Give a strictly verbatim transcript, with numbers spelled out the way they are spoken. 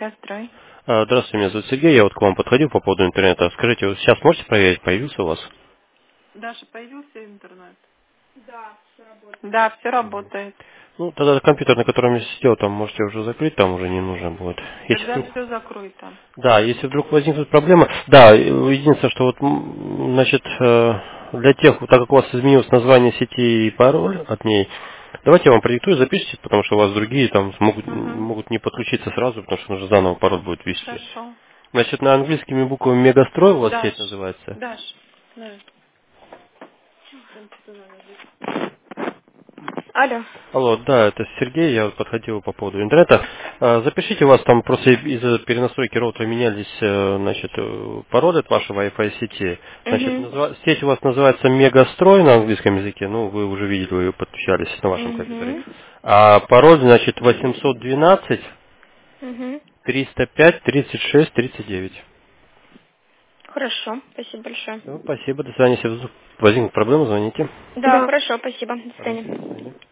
Мегастрой. А, Здравствуйте, меня зовут Сергей, я вот к вам подходил по поводу интернета. Скажите, вот сейчас можете проверить, появился у вас? Даша, появился интернет? Да, все работает. Ну, тогда компьютер, на котором я сидел, там можете уже закрыть, там уже не нужно будет. Если Тогда вдруг... все закрой там. Да, если вдруг возникнут проблемы... Да, единственное, что вот, м, значит, э, для тех, так как у вас изменилось название сети и пароль от ней, давайте я вам продиктую, запишите, потому что у вас другие там могут, Угу. могут не подключиться сразу, потому что нужно заново пароль будет ввести. Хорошо. Значит, на английскими буквами Мегастрой у вас Даш, сеть называется. Даш, Даш. Алло. Алло, да, это Сергей, я вот подходил по поводу интернета. А, Запишите, у вас там просто из-за перенастройки роутера менялись, э, значит, э, пароли от вашей Wi-Fi сети. Значит, Угу. назва- сеть у вас называется Мегастрой на английском языке, ну, вы уже видели, вы ее подключались на вашем компьютере. Угу. А пароль, значит, восемьсот двенадцать Угу. триста пять тридцать шесть тридцать девять. Хорошо, спасибо большое. Все, спасибо, до свидания. Если вдруг возникнут проблемы, звоните. Да, хорошо, спасибо. До Пожалуйста, до свидания. свидания.